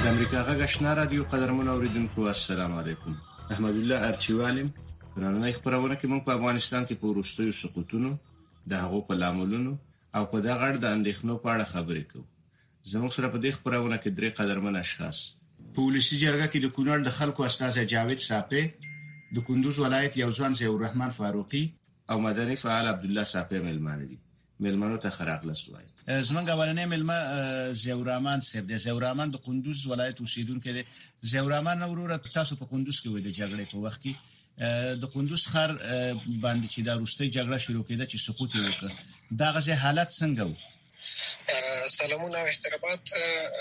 د امریکا غږ آشنا رادیو قدرمن اوریدونکو السلام علیکم. احمد الله ارچیوالیم. نننۍ خبرونه کې موږ په افغانستان کې په وروستیو سقوطونو د هغو په لاملونو او په دغه اړه د اندېښنو په اړه خبرې کوو. زموږ سره په دې خبرونه کې درې قدرمن اشخاص. په ولسي جرګه کې د کونړ د خلکو استازی جاوید صافی، د کندوز ولایت یو ځوان ضیاءالرحمن فاروقي او مدني فعال عبدالله صافی ملمانه دي. ملمنو ته خراغلست وایي. زمونږ اولنې ملمه ضیاءالرحمن صاحب دی. ضیاءالرحمن د کندوز ولایت اوسیدونکی دی. ضیاءالرحمن وروره تاسو په کندوز کې وای د جګړې په وخت کې د کندوز ښار باندې چې د روسي جګړه شروع کېده چې سقوط وکړ، دا غزه حالت څنګه و؟ سلامونه او احترامات.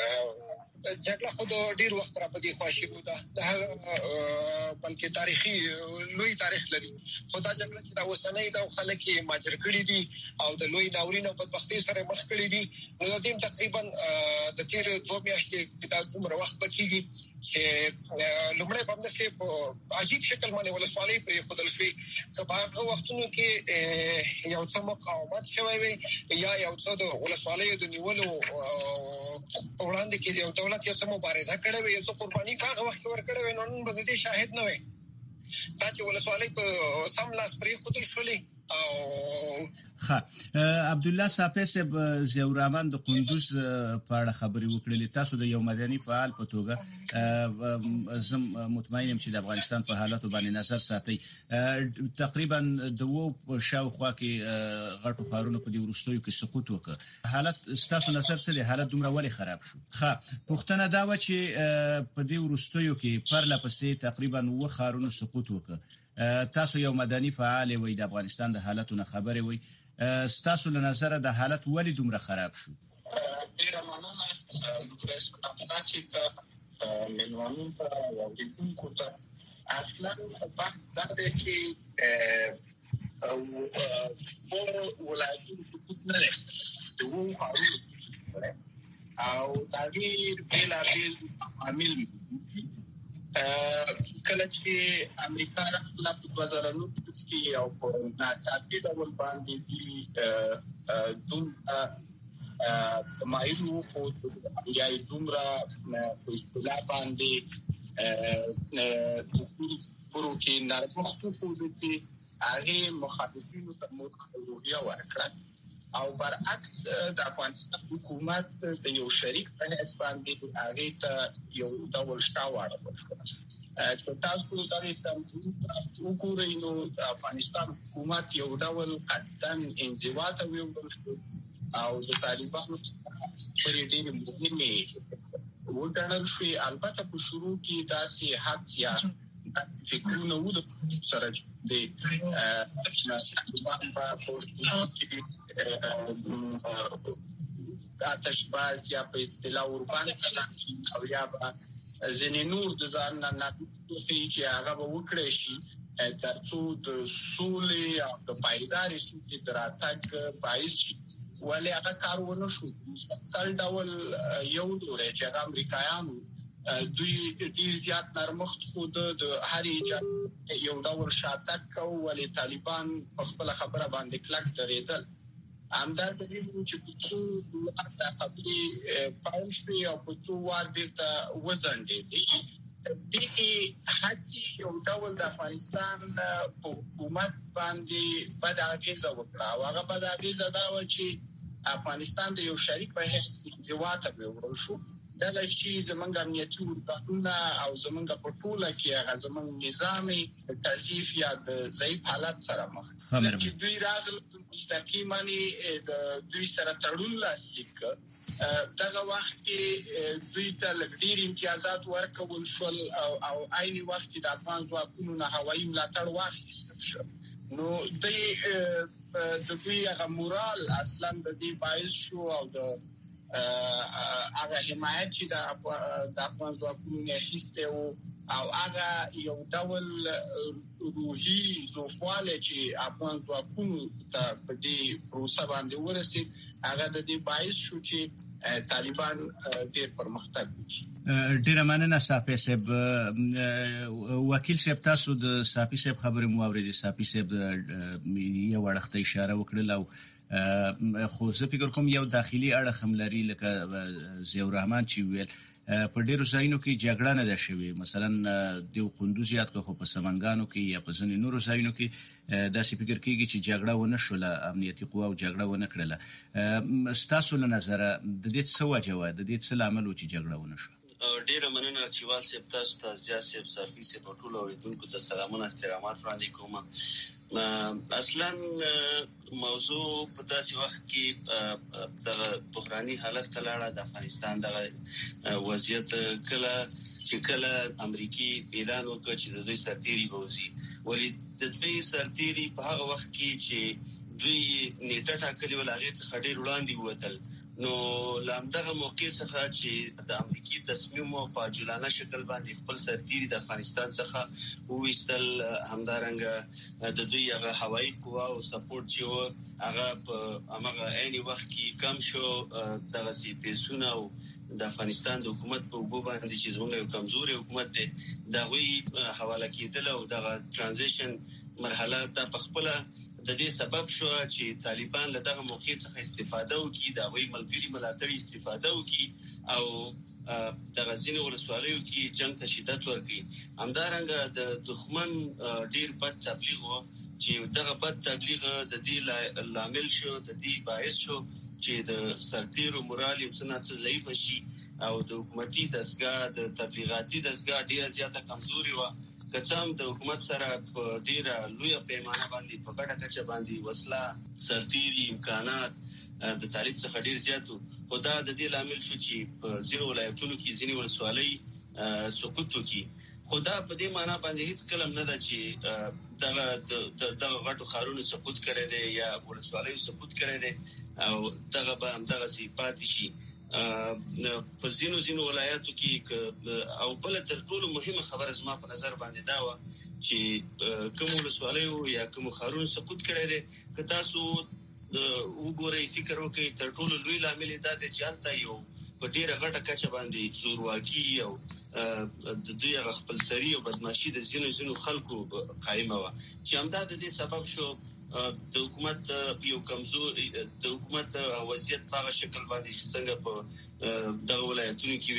جګړه خو د ډیر وخت را پدې خواشي بوده، بلکې تاریخي لوی تاریخ لري. خو دا جګړه چې دا وسنۍ د خلک ماجر کړي دي او د لوی ناورین او بدبختۍ سره مخ کړي دي، نو د دې تقریبا د تیر 2 میاشتې د دومره وخت بکیږي چې لومړی په نسبت عجیب شکل باندې ولسوالۍ پرې خودل شوی. که په هغه وختونو کې یو څه مقاومت شوی وي یا یو څه د ولسوالۍ د نیولو وړاندې کې یو دولت یو څه مبارزه کړې وي، یو څه قرباني هغه وخت ورکړې وي، نو نن به دې شاهد نه وي. دا چې ولسوالۍ په سم لاس پرې خودل شولې او عبدالله صافی صاحب، ضیاءالرحمن د کندوز په اړه خبرې وکړلې. تاسو د یو مدني فعال په توګه زم مطمئن یم چې د افغانستان په حالاتو باندې نظر ساتي. تقریبا د وو شاوخوا کې غټو ښارونو په دې وروستیو کې سقوط وکړ. حالت ستاسو نظر څه دی؟ حالت دومره ولې خراب شو؟ پوښتنه دا و چې په دې وروستیو کې پرله پسې تقریبا و ښارونو سقوط وکړ. تاسو یو مدني فعال وي، د افغانستان د حالاتو خبرې وي، ستاسو له نظره د حالت ولې دومره خراب شو؟ ډیره مننه لوکس تاسو ته ملوانو ته ورغونکو ته اصلا په دغه کې او ولایتونو سقوط نه لري او تغییر بلا عامل کله چې امریکا خپل په 2019 کې او په ناڅاپي ډول باندې دي دوم مایلو خو یا دومره په اصطلاح باندې پرو کې نارمختو خو دي هغه مخالفینو ته مخالفت ورکړه او برعکس د افغانستان حکومت د یو شریک په حیث باندې هغه ته یو ډول شاوړ ورکړ. چې تاسو دا وګورئ نو د افغانستان حکومت یو ډول قدم انزوا ته ویل او د طالبانو پرې ډېر مهمه وګڼل شوې. البته په شروع کې داسې حادثه فکرونه و د سره د طالبان په آتشباز یا په اصطلاح اوربان او یا ځینې نور د ځان نه چې هغه به وکړي شي ترڅو د سولې او د پایداري سولې دراتګ باعث شي. ولې هغه کارونه شو سل ډول یو ډول چې هغه امریکایانو دوی ډیر زیات نرمخت خو د هرې یو ډول شاتک کو، ولې طالبان په خپل خبره باندې کلک درېدل. همدا د دې چې په څو د خبرې پاول شوی او په څو وار بیرته وزنډېدې. دې هڅې یو ډول د افغانستان په حکومت باندې بد اغېزه وکړه او هغه بد اغېزه دا و چې افغانستان د یو شریک په حیث انزوا ته وړل شو. دا شي زمونږ امنیتي ورکانونه او زمونږ په ټوله کې هغه زمونږ نظامي تضعیف یا د ضعیف حالت سره مخ چې دوی راغلل مستقیما د دوی سره تړون لاسلیک دغه وخت کې دوی ته لګډیر امتیازات ورکول شول او عین وخت کې د افغان ځواکونو نه هوایي ملاتړ واخیستل شو. نو د دوی هغه مورال اصلا د دې باعث شو او د هغه حمایت چې د افغان ځواکونو نه اخیسته او هغه یو ډول روحي زوفواله چې افغان ځواکونو ته په دې پروسه باندې ورسید، هغه د دې باعث شو چې طالبان ډېر پرمختګ وکړي. ډېر مننه صافی صاحب. وکیل صاحب، تاسو د صافی صاحب خبرې مو اورېدې. صافی صاحب یو اړخته اشاره وکړل او خو زه فکر کوم یو داخلي اړخ هم لري، لکه ضیاءالرحمن چې ویل په ډیرو ځایونو کې جګړه نه ده شوې، مثلا د قندوز یاد خو په سمنګانو کې یا په ځینو نورو ځایونو کې داسې فکر کیږي چې جګړه ونه شوله، امنیتي قوا او جګړه ونه کړله. ستاسو له نظره د دې څه وجه و، د دې څه لامل و چې جګړه ونه شوه؟ ډیره مننه چې واسه تاسو ته زیات صافي سي په ټولو اوریدونکو ته سلامونه احترامات وړاندې کوم. اصلا موضوع په داسې وخت کې د بحراني حالت تلاړه د افغانستان د وضعیت کله امریکای اعلان وکړ چې د دوی سرتيري بوزي، ولی د دوی سرتيري په هغه وخت کې چې دوی نیټه ټاکلې ولغې څخه ډیر وړاندې ووتل، نو لامدغه موقع څخه چې د امریکای تصمیم او په جلانه شکل باندې خپل سرتيري د افغانستان څخه وېستل، همدارنګه د دوی هغه هوایي قوا او سپورټ چې هغه په هغه عین وخت کې کم شو، دغه سي پیسونه او د افغانستان د حکومت په وګړو باندې چې زموږ یو کمزوري حکومت دی دا وی حواله کېدل او د ترانزیشن مرحله د خپل د دې سبب شو چې طالبان له دغه موقع څخه استفاده وکړي، دا وی ملګری ملاتړي استفاده وکړي او د غزنی ولسوالیو کې جنگ ته شدت ورکړي. همدارنګه د دښمن ډیر بد تبلیغ و چې دغه بد تبلیغ د دې لامل شو، د دې باعث شو چې د سرتیرو مورال یې څه ضعیف شي او د حکومتي دستګاه د تبلیغاتي دستګاه ډیره زیاته کمزوري و. کڅام د حکومت سره په ډیره لویه پیمانه باندې په ګډه کچه باندې وسله سرتيري امکانات د طالب څخه ډیر زیاتو، خدا د دې لامل شو چې په ځینو ولایتونو کې ځینې ولسوالۍ سقوط وکړي. خدا په دې معنی باندې هیڅ کلم نه ده چې دغه غټو خارونو سقوط کړي دي یا ولسوالۍ سقوط کړي دي او دغه به هم دغه صفات شي په ځینو ولایتو کې. او بل تر ټولو مهمه خبره زما په نظر باندې دا و چې کوم ولسوالۍ یا کوم خارونو سقوط کړي دي، که تاسو وګورئ فکر وکړئ تر ټولو لوی لامل دا دی چې هلته یو په ډیره غټه کچه باندې زورواکي او د دوی خپل سری او بدمعشي د ځینو خلکو قائمه و چې همدا د دې سبب شو د حکومت یو کمزور د حکومت وضعیت په شکل باندې څنګه په دغه ولایتونو کې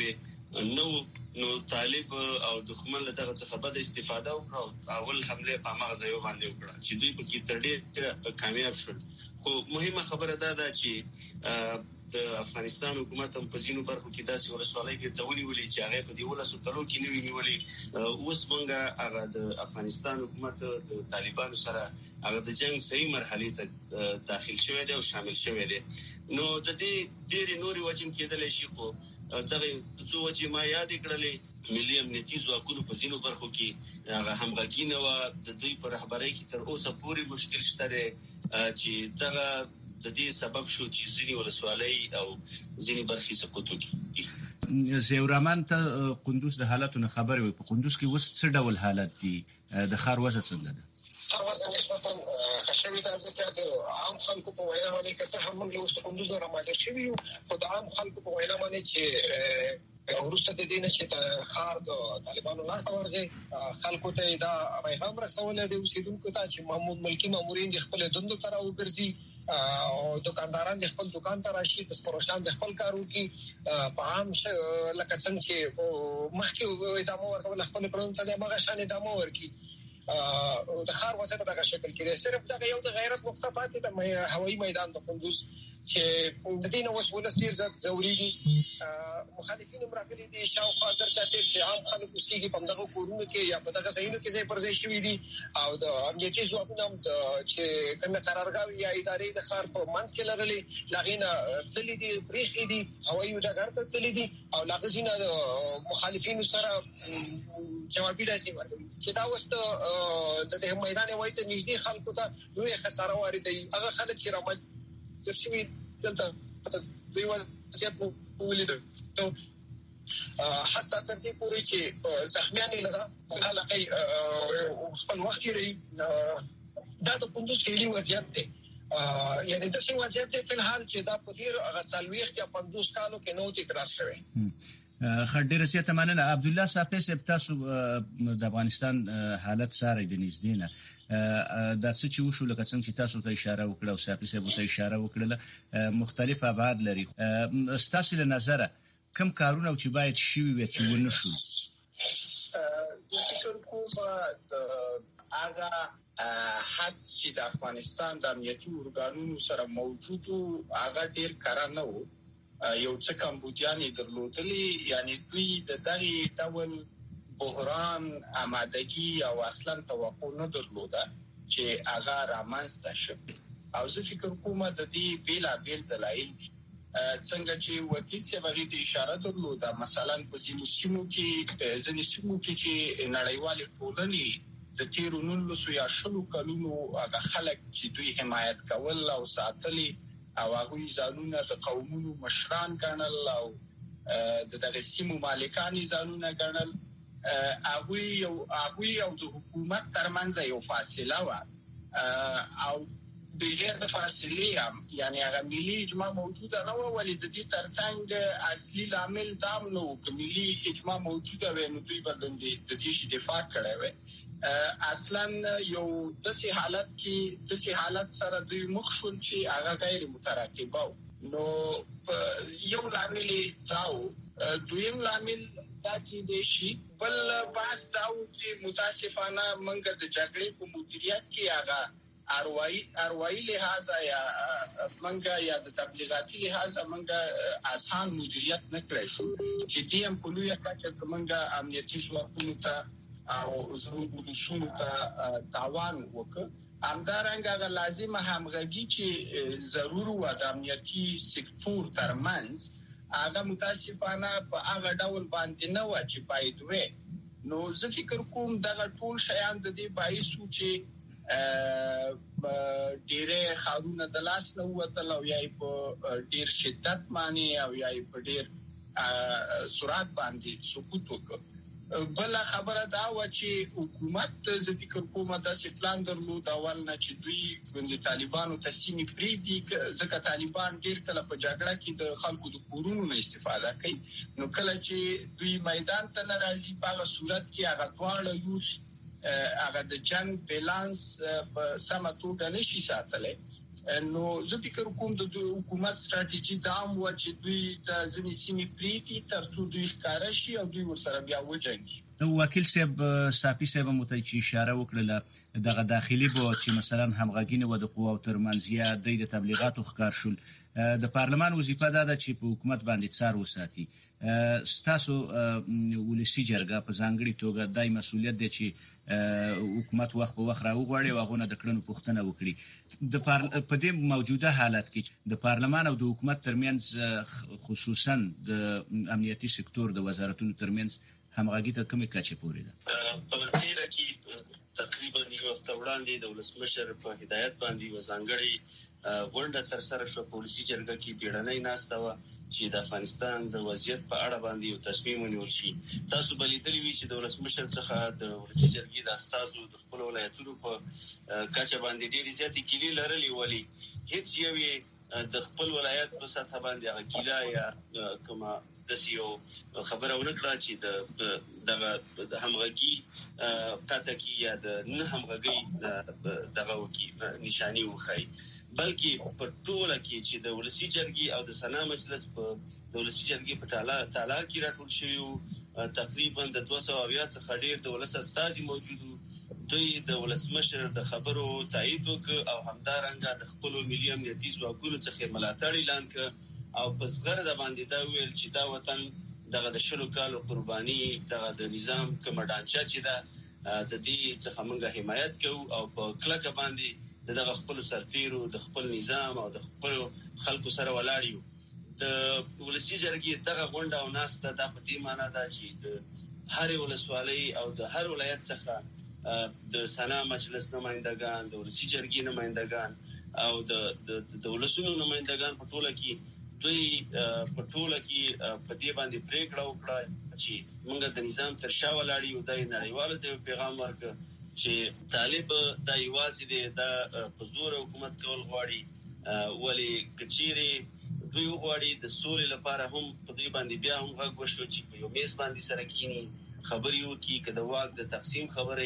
نو طالب او دښمن له دغه څخه بد استفاده وکړه، اول حمله په مغزه یو باندې وکړه چې دوی په کې تر ډېره کامیاب شول. خو مهمه خبره ده چې د افغانستان حکومت هم په ځینو برخو کې داسې ولسوالۍ کې ونیولې چې هغه په دې ولسو کلو کې نه ونیولې. اوس موږ هغه د افغانستان حکومت د طالبانو سره هغه د جنگ صحیح مرحله ته داخل شوی دی او شامل شوی دی. نو د دې ډېری نوري وجې کېدل شي، خو دغه څو وجې ما یاد کړلې. ملي امنیتي ځواکونو په ځینو برخو کې هغه همغږي نه و، د دوی په رهبرۍ کې تر اوسه پورې مشکل شته چې دغه د دې سبب شو چې ځینې ولسوالۍ او ځینې برخې سقوط وکړي. زیورمان ته قندوز د حالاتونو خبرې وي، په قندوز کې اوس څه ډول حالت دي؟ د ښار وضع څنګه ده؟ وضع نسبتا خشوي دا ځکه د عام خلکو په وینا باندې که څه هم موږ اوس قندوز راماده شوي یو، خو د عام خلکو په وینا باندې چې وروسته د دې نه چې ښار د طالبانو لاس ته ورغی، خلکو ته دا پیغام رسولی دی اوسېدونکو ته چې ملکي مامورین د خپلو دندو ته راوګرځي او دکانداران د خپل دکان ته راشي، دستفروشان د خپل کار وکړي. په عام لکه څنګه چې مخکې ادامه ورکول خپل پرون ته د هغه شان ادامه ورکړي. د ښار وضع په دغه شکل کې صرف دغه یو د غیرت نقطه پاتې د هوایي میدان د قندوز چې د دې نو وسولس ډیر ضروري. مخالفین راغلي دي شاوخوا درچاته چې عام خلک اوسېږي په دغه کورونو کې یا په دغه ځایونو کې ځای پر ځای شوي دي او د امنیتي ځواکونو چې کومه قرارګاوي یا ادارې د ښار په منځ کې لرلې لغینه تللي دي، بریښې دي، هوایي ډګر ته تللي دي او لغزینه مخالفینو سره جوابي راځي ورکوي چې دا وسته د میدان وایي ته نږدې خلکو ته لوی خساره واردوي. هغه خلک چې راځي ترشوي دلته دوی وضعیت ولیدل حتی تر دې پورې چې زخمیان یې لږه حلقې خپل وخت لري. دا د قندوز کلي وضعیت دی، یعنی د څه وضعیت دی په حال چې دا په ډیر غسالويخ یا 50 کالو کې نو تکرار شوی. خډیره سي ته مننه. عبد الله صاحب تاسو د افغانستان حالت سره د نږدې دا څه چې وشو لکه څنګه چې تاسو ته اشاره وکړه او صاحب ته اشاره وکړه مختلف ابعاد لري. تاسو له نظر کوم کارونه چې باید شي وي چې ونه شو؟ فکر کوم هغه حد چې د افغانستان د امنیتي ارګانونو سره موجود هغه ډیر کار نه وو. یو څه کمبودیان درلودلي، یعنی دوی د دغه ډول بحران آمادګي او اصلا توقع نه درلوده چې هغه رامنځته شي. او زه فکر کوم د دې بیل دلایل څنګه چې وکیل سیبغي د اشاره درلوده، مثلا په ځینو سیمو کې چې نړیوالې ټولنې د تیرو 19 یا 20 کلونو هغه خلک چې دوی حمایت کول او ساتلي او هغه ځانونه د قومونو مشران ګڼل او د دغه سیمو مالکان ځانونه ګڼل، هغه یو د حکومت ترمنځ یو فاصله و او بغیر د فاصلې یعنی هغه ملي اجماع موجوده نه و. ولې د دې ترڅنګ اصلي عامل دا نو چې ملي اجماع موجوده و نو دوی به د دې شي دفاع کړي و. اصلا یو د سي حالت سره دوی مخ شول چې هغه غیر متراکبه نو یو عامل داو. دویم عامل دا چې د شي بل باس داو چې متاسفانه منګه د جګړې په مدیریت کې هغه اروایی لحاظ یا منګه یا د تبلیغاتي لحاظ منګه آسان مدیریت نه کړی شو چې دې هم په لوی کچه منګه امنیتي ځواکونو ته او زموږ د شونو ته تاوان وکړ. همدارنګه هغه لازمه همغږي چې ضرور و د امنیتي سکتور ترمنځ هغه متاسفانه په هغه ډول باندې نه و چې باید وي. نو زه فکر کوم دغه ټول شیان د دې باعث چې ډیره خاورونه د لاس نه وتل او یا په ډیر شدت باندې او یا په ډیر سرعت باندې سقوط وکړ. بل خبره دا و چې حکومت زه فکر کوم داسې پلان درلود اول نه چې دوی د طالبانو تسلیمي پریدي، ځکه طالبان ډیر کله په جګړه کې د خلکو د کورونو نه استفاده کوي. نو کله چې دوی میدان ته ناراضي په صورت کې هغه دواړه یو هغه د جنگ بیلانس په سمه توګه نشي ساتلی. نو زه فکر کوم د حکومت ستراتیژي دا هم و چې دوی د ځینې سیمې پریږدي ترڅو دوی ښکاره شي او دوی ورسره بیا وجنګي. وکیل صاحب صافي صاحب مو ته اشاره وکړه دغه داخلي بو چې مثلا همغږي نه و د قواو ترمنځ یا د تبلیغاتو ښکار شول. د پارلمان وظیفه دا ده چې په حکومت باندې څار وساتي. ستاسو ولسی جرګه په ځانګړي توګه دای مسؤلیت دی چې حکومت وخت په وخت راوغواړي او هغه د کړنو پوښتنه وکړي. په دې موجوده حالت کې د پارلمان او د حکومت ترمنځ خصوصا د امنیتي سکتور د وزارتونو ترمنځ همغږي ته کومه کچه پورې ده؟ په تیره کې تقریبا یو هفته وړاندې د ولسمشر په هدایت باندې وزانګړي غونډه تر سره شو. پولیسي جرګه کې بیړنۍ ناسته و چې د افغانستان د وضعیت په اړه باندې یو تصمیم ونیول شي. تاسو بلیدلی وی چې د ولسمشر څخه د ولسی جرګې د استازو د خپل ولایتونو په کچه باندې ډېری زیاتې کلی لرلې، ولی هیڅ یو د خپل ولایت په سطح باندې هغه کلا یا کومه د سیو خبره ونکړه چې د همغږي قطع کی یا د نه همغږي دغه وکی نشانی وخی، بلکې په ټوله کې چې د ولسی جرګې او د سنا مجلس په د ولسی جرګې په تعالی کې راټول شوی تقریبا د 200 څخه ډیر د ولس استازي موجودو. دوی د ولسمشر د خبرو تایید وکړ او همدارنګه د خپل ملي امنیتي ځواکونو څخه ملاتړ اعلان کړ او په صغر د باندې دا ویل چې دا وطن دغه د شلو کالو قرباني دغه د نظام کمډانچا چې دا د دې څخه موږ حمایت کوو او په کلکه باندې دغه خپل سرتیرو د خپل نظام او د خپل خلکو سره ولاړیو. د ولسی جرګې دغه غونډه او ناسته د پدې معنی دا چې د هر ولسوالۍ او د هر ولایت څخه د سنا مجلس نمائندگان، د ولسی جرګې نمائندگان او د ولسونو نمائندگان په ټوله کې دوی په ټوله کې په دې باندې پریکړه وکړه چې موږ د نظام تر شا ولاړیو. د نړیوالو ته پیغام ورکړ چې طالب د یوازې د حضور حکومت کول غواړي، ولی کچيري دوی غواړي د سولې لپاره هم په دې باندې بیا هم غږ وشو چې په یو میز باندې سره کینی خبرې وکړي، که د واک د تقسیم خبرې،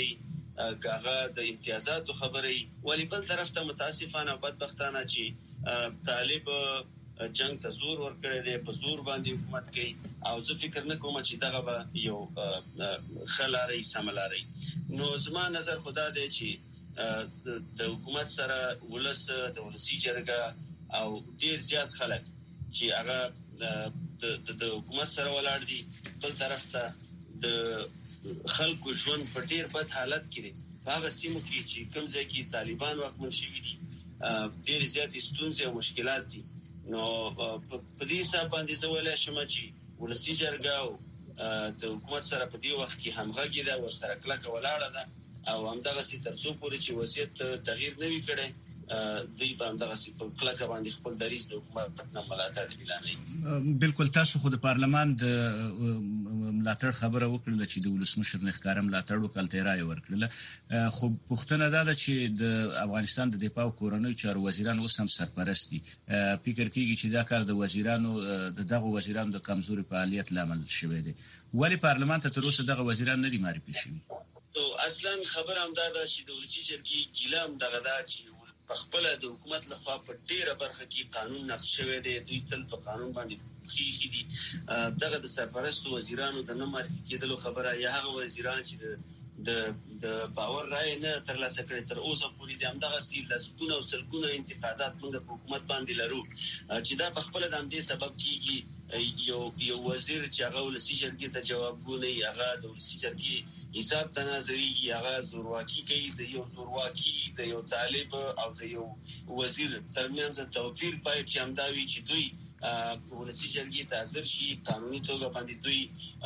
کاغه د امتیازاتو خبرې. ولی بل طرف ته متاسفانه بدبختانه چې طالب جنگ ته زور ورکړی دی، په زور باندې حکومت کوي او زه فکر نه کوم چې دغه به یو خلاري سملاري. نو زما نظر خدا دی چې د حکومت سره ولس د ولسی جرګه او ډیر زیات خلک چې هغه د حکومت سره ولاړ دي، بل طرف ته د خلکو ژوند په ډیر بد حالت کې دي. هغه سیمو کې چې کوم ځای کې طالبان واکمن شوي دي ډیر زیات ستونزې او مشکلات دي. نو په دې حساب باندې زه ویلای شم چې ولسی جرګه او د حکومت سره په دې وخت کې همغږي ده، ورسره کلکه ولاړه ده او همدغه سي ترڅو پورې چې وضعیت تغییر نه وي کړی دوی باندې دغه سي په کلکه باندې خپل دریځ د حکومت نه ملاتړ اعلانوي. بالکل تاسو خو د پارلمان د ملاتړ خبره وکړه چې د ولسمشر نه ښکارا ملاتړ وکړ رائے ورکړه، خو پوښتنه دا ده چې د افغانستان د دفاع او کورنۍ چارو وزیران اوس هم سرپرست دي. فکر کیږي چې دا کار د وزیرانو دغه وزیرانو د کمزوري فعالیت لامل شوی دی. ولی پارلمان ته تر اوسه دغه وزیران نه دي معرفي شوي؟ اصلا خبر هم دا ده چې د ولسی جرګې ګیلام دغه دا چې په خپل د حکومت لخوا په ډیره برخه کې قانون نقض شوی دی. دوی تل په قانون باندې خېږي دي. دغه د سرپرستو وزیرانو د نه معرفي کېدلو خبره یا هغه وزیران چې د باور رائے نه ترلاسه کړي تر اوسه پورې د همدغه سي لسګونه او سلګونه انتقادات موږ په حکومت باندې لرو چې دا په خپل د همدې سبب کېږي یو وزیر چې هغه ولسی جرګې ته جوابګونی، هغه د ولسی جرګې حساب تناظري، هغه زورواکي کوي. د یو زورواکي د یو طالب او د یو وزیر ترمنځ توپیر پای چې همداوي چې دوی ولسی جرګې ته حاضر شي، قانوني توګه باندې دوی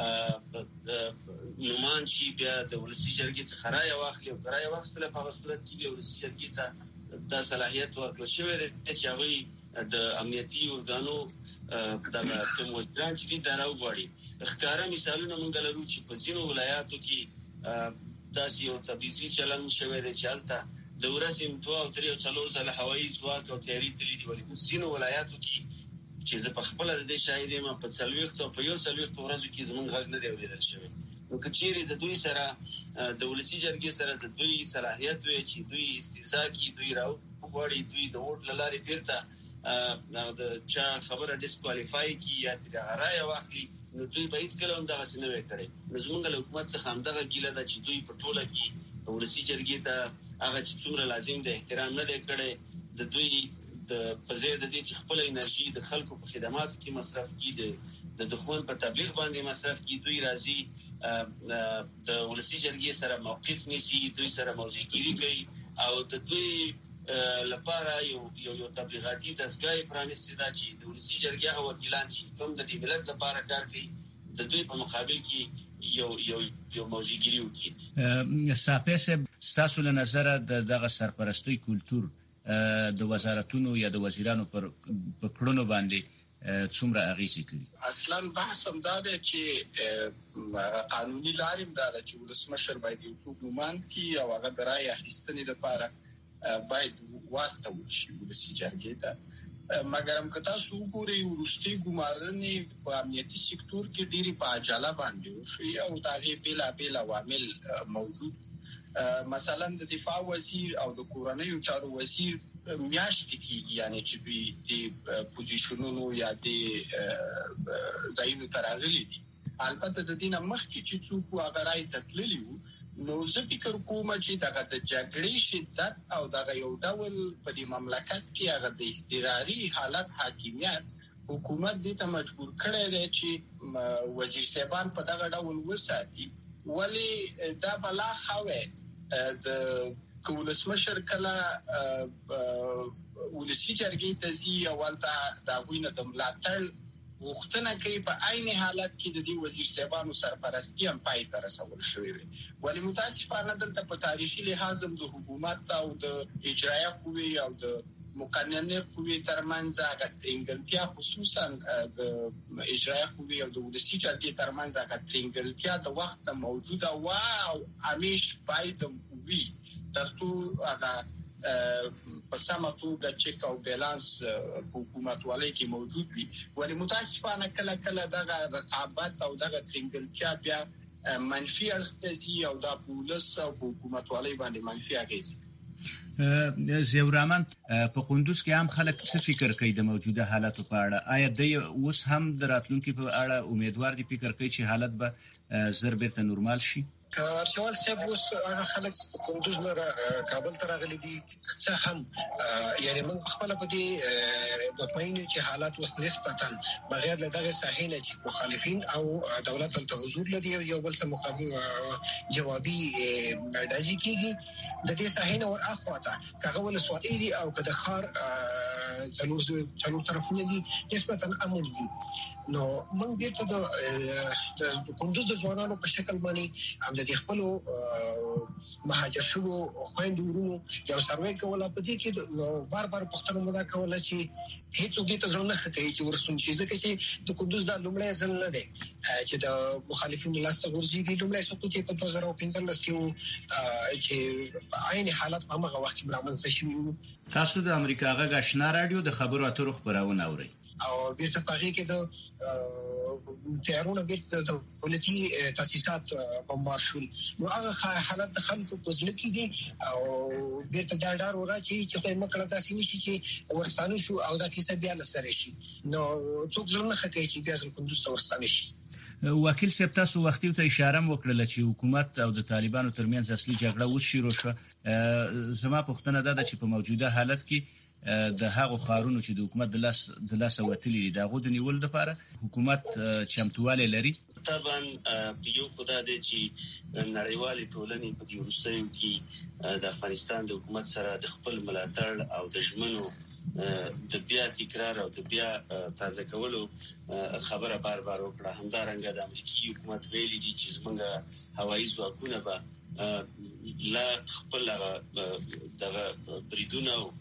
نومان شي، بیا د ولسی جرګې څخه رائے واخلي او رائے واخلي په هغه صورت کې ولسی جرګې ته د صلاحیت ورکړل شوی دی چې هغه د امنیتي ارګانو دغه کوم وزیران چې دا راوغواړي. ښکارا مثالونه مونږ لرو چې په ځینو ولایاتو کې داسې یو تبعیضي چلن شوی دی چې هلته د ورځې 2 او 3 او 4 ځله هوایي ځواک او تیاري تللي دي. ولې په ځینو ولایاتو کې چې زه په خپله د دې شاهد یم په 40 او په 41 ورځو کې زمونږ غږ نه دی اورېدل شوی. نو که چیرې د دوی سره د ولسی جرګې سره د دوی صلاحیت وي چې دوی استهزاء کوي، دوی راوغواړي، دوی د ووټ له لارې بیرته د چا خبره ډیسکوالیفای کی یا د رائے واخلي، نو دوی به هیڅ کله هم دغه څه نه وي کړی. نو زموږ له حکومت څخه همدغه ګیله ده چې دوی په ټوله کې ولسی جرګې ته هغه چې څومره لازم دی احترام نه دی کړی. د دوی په ځای د دې چې خپل انرژي د خلکو په خدماتو کې مصرف کړي، د دښمن په تبلیغ باندې مصرف کړي، دوی راځي د ولسی جرګې سره موقف نیسي، دوی سره موضوعګیري کوي او د دوی لپاره یو تبلیغاتي دستګاه پرانیستي ده چې د ولسی جرګې هغه وکیلان چې کوم د دې ملت لپاره کار کوي د دوی په مقابل کې یو موضوعګیري وکړي. صاحب ستاسو له نظره دغه سرپرستۍ کلتور د وزارتونو یا د وزیرانو پر کړنو باندې څومره اغیزه کوي؟ اصلا بحث هم دا دی چې قانوني لارې دا ده چې ولسمشر باید یو څوک نوماند کړي او هغه د رایې اخیستنې لپاره باید واستول شي ولسی جرګې ته. مګر هم که تاسو وګورئ وروستۍ ګمارنې په امنیتي سکتور کې ډېرې په عجله باندې وشوې او د هغې بېلابېل عوامل موجود. مثلا د دفاع وزیر او د کورنیو چارو وزیر میاشتې کېږي یعنې چې دوی د پوزیشنونو یا د ځایونو ته راغلي دي. البته د دې نه مخکې چې څوک هغه رایې ته تللي وو، نو زه فکر کوم چې دغه د جګړې شدت او دغه یو ډول په دې مملکت کې هغه د اضطراري حالت حاکمیت حکومت دې ته مجبور کړی دی چې وزیر صاحبان په دغه ډول وساتي. ولی دا بلا خواه د ولسمشر کله ولسی جرګې ته ځي اول د هغوی نه د ملاتړ غوښتنه کوي، په عین حالت کې د دې وزیر صاحبانو سرپرستي هم پای ته رسول شوې وي. ولی متاسفانه دلته په تاریخي لحاظ هم د حکومت او د اجرایه قوې او د مقننه قوې ترمنځ هغه ترنګلتیا، خصوصا د اجرایه قوې او د ولسی جرګې ترمنځ هغه ترنګلتیا د وخت موجوده و او همیش باید وي ترڅو هغه په سمه توګه چک او بیلانس حکومتوالۍ کې موجود وي. ولی متاسفانه کله کله دغه رقابت او دغه ترنګلتیا بیا منفي اړخ ته ځي او د پولیس او حکومتوالۍ باندې منفي اغېز. زیورامن په قندوز کې هم خلک څه فکر کوي د موجوده حالاتو په اړه؟ آیا د اوس هم د راتلونکي په اړه امیدوار دي فکر کوي چې حالت به زر بیرته نورمال شي؟ شوال صاحب اوس هغه خلک کندوز نه کابل ته راغلي دي څه هم یعنی موږ خپل په دې مطمئن چې حالات اوس نسبتا بغیر له دغه ساحې نه چې مخالفین او دولت ته حضور لري یو بل سره مقابل جوابي دایي کیږي د دې ساحې نه ور اخواته هغه ول سوالي او کده خار څلور طرفونه دي نسبتا امن دي نو موږ دې ته د کندوز د ځوانانو په شکل باندې هم د خپل مهاجر شو خويندورو یو سروې کوله په دې کې بار پښتنو مدا کوله چې هیڅ وګړي ته ځل نه کوي چې ورسون شي ځکه چې د کندوز د لومړی ځل نه دی چې د مخالفینو لاسته ورځي لومړی سقوط په 2015 کې چې عین حالت په هغه وخت کې رامنځته شوی. تاسو د امریکا غږ آشنا رادیو د خبرو اترو خبرونه اورئ او بیرته پاره کې د تیارونه بیرته د ولتی تاسیسات بمبار شول نو هغه حالت د خلکو په ځل کې دي او بیرته دا ډار ورغی چې مکړه تاسو نشي چې ورستانه شو او دا کیسه بیا لسره شي نو څوک ځل نه کوي چې بیا ځل کندوز ته ورستانه شي. وکیل صاحب تاسو وختي ته اشاره وکړه چې حکومت او د طالبانو ترمنځ اصلي جګړه وشي شو زما پوښتنه ده چې په موجوده حالت کې د هغو خارونو چې د حکومت د لاس وتلي دغه د نیول لپاره حکومت چمتواله لري؟ طبعا یو خدای دې چې نړیوال ټولنې په دې ورسېو کې د افغانستان د حکومت سره د خپل ملاتړ او د ژمنو د بیا تکرار او د بیا تازه کولو خبره بار وکړه. همدارنګه د امریکایي حکومت ویلي دي چې زمونږ هوایي ځواکونه به لا خپل دغه بریدونه او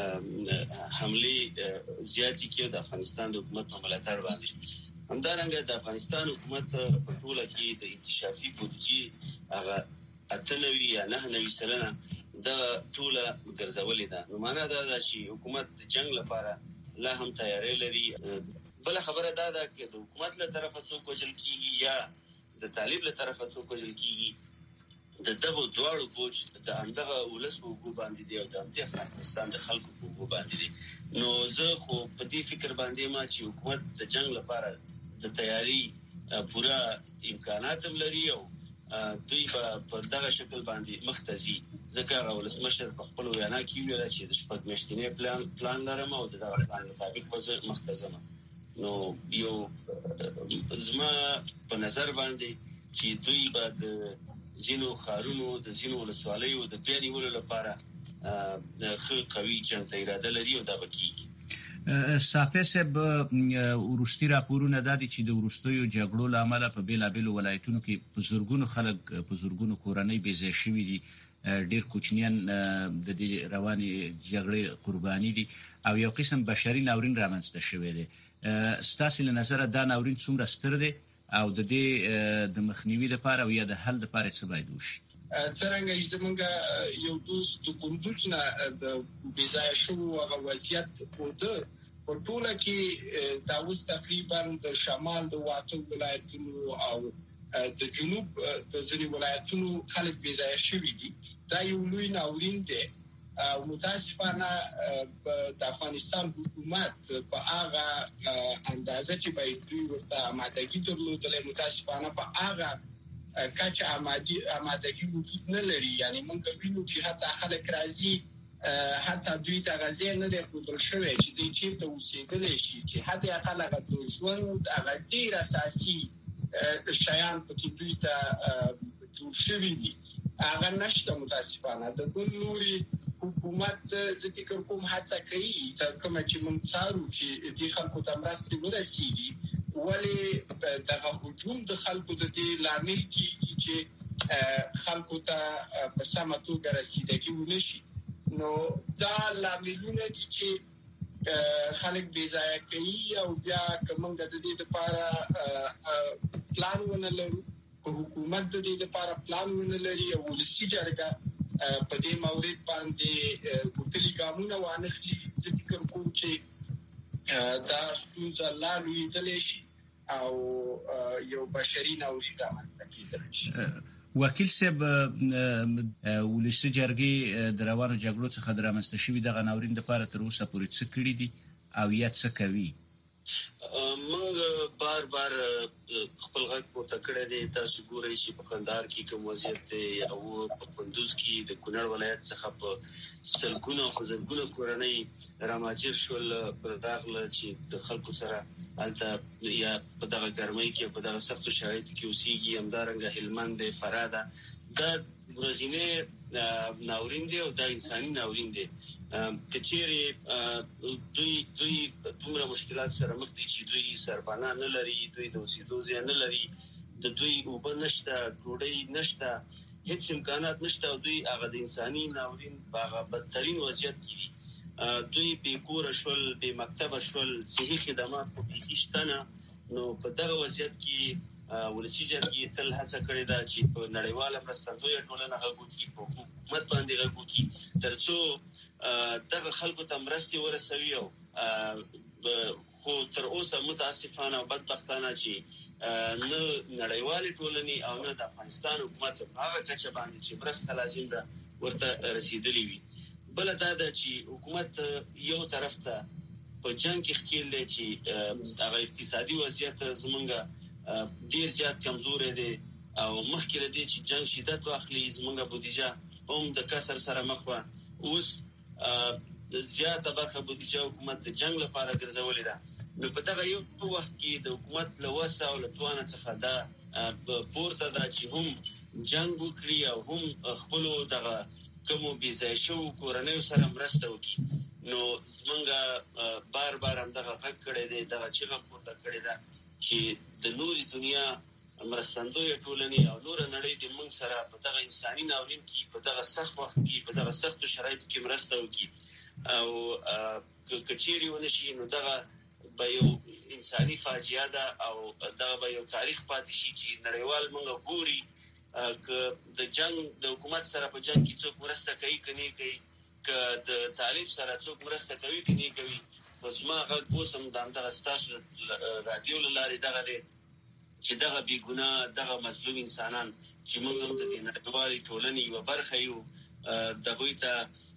حمله زیاتی کې د افغانستان د حکومت په ملاتړ باندې. همدارنګه د افغانستان حکومت په ټوله کې د انکشافي بودیجه هغه 98 یا 99% د ټوله ګرځولې ده. نو معنا دا چې حکومت د جنگ لپاره لا هم تیاری لري. بل خبره دا ده چې د حکومت له طرفه څوک وجل کیږي یا د طالب له طرفه څوک وجل کیږي د دغه دواړو بوج د اندغه ولسمو کو باندې دی او د افغانستان د خلکو کو باندې دی. نو زه خو په دې فکر باندې ما چې حکومت د جنگ لپاره د تیاری پورا امکانات لري او دوی په دغه شکل باندې مختزي ځکه ولسمشر په خپل وینا کې ویل چې د شپږ میاشتې پلان لرم او دغه پلان مطابق وزه مختزم. نو یو زما په نظر باندې چې دوی بعد زینو خارونو د زینو ولسوالیو د بیا نیولو لپاره خو قوي جنګ اراده لري او دا وکړي. صافب ورشتي راپورونه د دې چې د ورشتیو جګړو لامل په بیلابل ولایتونو کې په زورګونو خلک په زورګونو کورنۍ بيځای شوي دي ډېر کوچنیان د دې رواني جګړې قرباني دي او یو قسم بشري ناورین رامنځته شوی دی. ستاسو له نظر دا ناورین څومره ستر دی او د دې د مخنیوي لپاره او یا د حل لپاره څه باید وشي؟ څنګه چې موږ یو دوست د کندوز نه د بيځای شو او وضعیت خوده په ټوله کې دا اوس تقریبا د شمال د واټو ولایتونو او د جنوب د ځینې ولایتونو خلک بيځای شوي دي. دا یو لوی ناورین دی او متاسفانه د افغانستان حکومت په هغه اندازه چې باید دوی ورته آمادګي درلودلې متاسفانه په هغه کچ آمادګي وجود نه لري. یعنی موږ وینو چې حتی خلک راځي حتی دوی ته غزي نه دی پودل شوی چې دوی چیرته اوسېدل شي چې حتی هغه د ژوند هغه ډیر اساسي شیان په کې دوی ته جوړ شوي دي هغه نشته متاسفانه. د بل لوري حکومت ذکر کوم هڅه کوي چې کوم چې موږ څارو چې د خلکو ته مرستې ورسیږي ولی دغه هجوم د خلکو د دې لامل کیږي چې خلکو ته په سمه توګه رسیدګي ونشي. نو دا لاملونه دي چې خلک بيځای کوي او بیا کومه د دې لپاره پلان ونه لري حکومت د دې لپاره پلان ونه لري او ولسی جرګه په دې مورید باندې ګټلي ګامونه وانخلي. ذکر کوم چې دا ستونزه لا لوی دلې شي او یو بشري ناورین رامنځته کیدل شي. وکیل صاحب ولسی جرګې د روانو جګړو څخه درامسته شوی د غناورین د لپاره تر اوسه پورې څه کړی دي او یا څه کوي؟ موږ بار خپل غږ پورته کړی دی. تاسو ګورئ چې په کندهار کې کوم وضعیت دی او په کندوز کې د کونړ ولایت څخه په سلګونو او زرګونو کورنۍ راماجر شول راغله چې د خلکو سره الته یا په دغه ګرمۍ کې په دغه سختو شرایطو کې اوسېږي. همدارنګه هلمند فراه دا ورځینی ناورین دی او دا انساني ناورین دی. کچېری دوی دومره مشکلات سره مخ دي چې دوی سرپناه نه لري، دوی د اوسېدو ځای نه لري، د دوی اوبه نشته، ډوډۍ نشته، هیڅ امکانات نشته او دوی هغه د انساني ناورین هغه بدترین وضعیت کې دي. دوی بې کوره شول، بې مکتبه شول، صحي خدمات په بیخي شته نه. نو په دغه وضعیت کې ولسی جرګې تل هڅه کړې ده چې په نړیواله مرستندویه ټولنه غږ وکړي، په حکومت باندې غږ وکړي ترڅو دغه خلکو ته مرستې ورسوي. او خو تر اوسه متاسفانه او بدبختانه چې نه نړیوالې ټولنې او نه د افغانستان حکومت هغه کچه باندې چې مرسته لازم ده ورته رسیدلې وي. بل دا ده چې حکومت یو طرف ته په جنگ کې ښکیل دی چې هغه اقتصادي وضعیت زمونږ ډیر زیات کمزورې دي او مخکې لدی چې جنگ شدت واخلي زمونږه بودیجه هم د کسر سره مخ وه. اوس زیاته برخه بودیجه حکومت د جنگ لپاره ګرځولې ده. نو په دغه یو وخت کې د حکومت له وسه او له توانه څخه دا پورته ده چې هم جنگ وکړي او هم خپلو دغه کومو بېځایه شوو کورنیو سره مرسته وکړي. نو زمونږه بار همدغه غږ کړی دی، دغه چیغه پورته کړې ده چې د نورې دنیا مرستندویه ټولنې او نور نړۍ د موږ سره په دغه انساني ناورین کې په دغه سخت وخت کې په دغه سختو شرایطو کې مرسته وکړي. او که چیرې ونه شي نو دغه به یو انساني فاجعه ده او دغه به یو تاریخ پاتې شي چې نړیوال موږ ګوري که د جنگ د حکومت سره په جنگ کې څوک مرسته کوي که نه کوي، که د طالب سره څوک مرسته کوي که نه کوي. پس ما غږ اوسم د همدغه ستاسو رادیو له لارې دغه دی چې دغه بېګناه دغه مظلوم انسانان چې موږ هم د دې نړیوالې ټولنې یوه برخه یو دغوی ته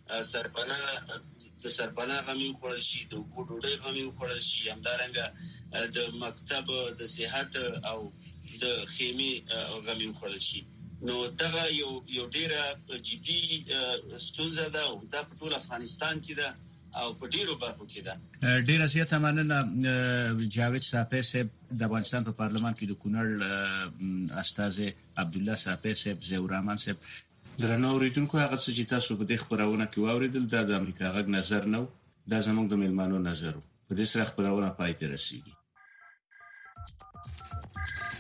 د سرپناه غم یې وخوړل شي، د اوبو ډوډۍ غم یې وخوړل شي، همدارنګه د مکتب د صحت او د خیمې غم یې وخوړل شي. نو دغه یو ډیره جدي ستونزه ده او دا په ټول افغانستان کې ده او په ډیرو برخو کې ده. ډیره زیاته مننه جاوید صافی صاحب د افغانستان په پارلمان کې د کونړ استازي، عبدالله صافی صاحب، ضیاء الرحمن صاحب. درنو اوریدونکو، هغه څه چې تاسو په دې خبرونه کې واوریدل دا د امریکا غږ نظر نه و، دا زموږ د میلمانو نظر و. په دې سره خبرونه پای ته رسیدي.